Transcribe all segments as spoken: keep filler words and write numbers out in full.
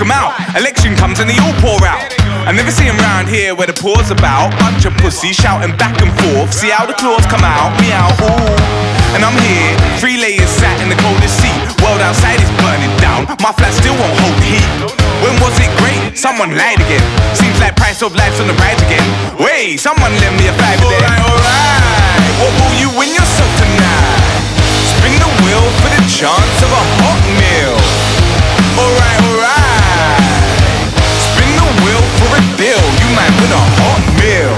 them out. Election comes and they all pour out. I never see them round here where the poor's about. Bunch of pussies shouting back and forth. See how the claws come out, meow, ooh. And I'm here, three layers sat in the coldest seat. World outside is burning down, my flat still won't hold the heat. When was it great? Someone lied again. Seems like price of life's on the rise again. Wait, someone lend me a fiver there. Alright, alright, what will you win yourself tonight? Spin the wheel for the chance of a hot meal. Alright, alright, spin the wheel for a deal. You might win a hot meal.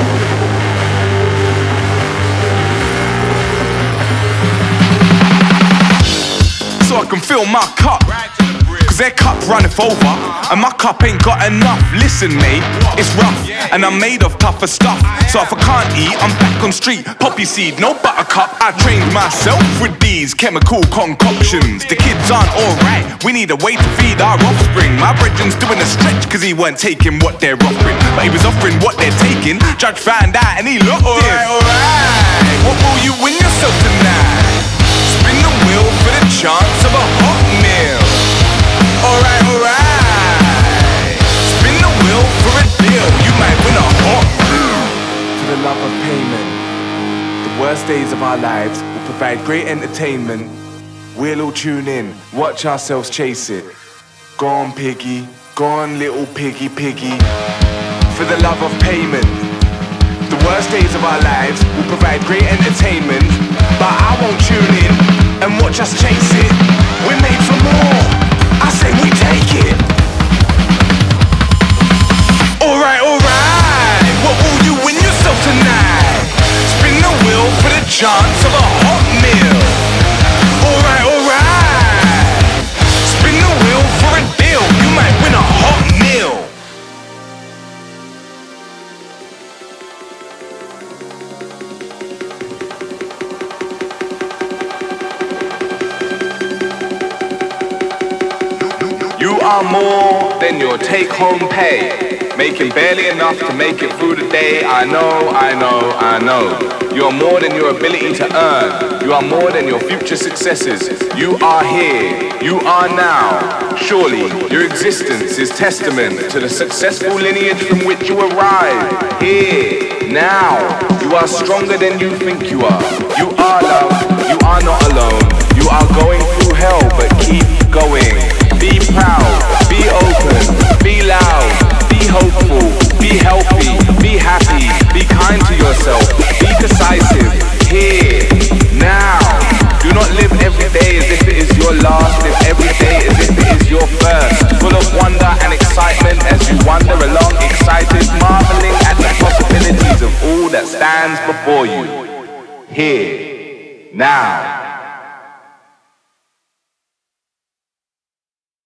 So I can fill my cup, cause their cup runneth over, and my cup ain't got enough. Listen mate, it's rough, and I'm made of tougher stuff. So if I can't eat, I'm back on street. Poppy seed, no buttercup. I trained myself with these chemical concoctions. The kids aren't alright, we need a way to feed our offspring. My brethren's doing a stretch, cause he weren't taking what they're offering, but he was offering what they're taking. Judge found out and he looked in. Alright, alright, what will you win yourself tonight? Spin the wheel for the chance of a hot meal. Alright, alright, spin the wheel for a deal. You might win a hot meal. For the love of payment, the worst days of our lives will provide great entertainment. We'll all tune in, watch ourselves chase it. Go on piggy, go on little piggy piggy. For the love of payment, the worst days of our lives will provide great entertainment, but I won't tune in and watch us chase it. We're made for more, I say we take it. Alright, alright, what will you win yourself tonight? Spin the wheel for the chance of a hot meal. Alright, alright, spin the wheel for a deal. You might win a hot meal. You are more than your take-home pay, making barely enough to make it through the day. I know, I know, I know. You are more than your ability to earn. You are more than your future successes. You are here. You are now. Surely, your existence is testament to the successful lineage from which you arrived. Here, now. You are stronger than you think you are. You are love. You are not alone. You are going through hell, but keep going. Be proud, be open, be loud, be hopeful, be healthy, be happy, be kind to yourself, be decisive, here, now. Do not live every day as if it is your last, live every day as if it is your first. Full of wonder and excitement as you wander along, excited, marveling at the possibilities of all that stands before you. Here, now.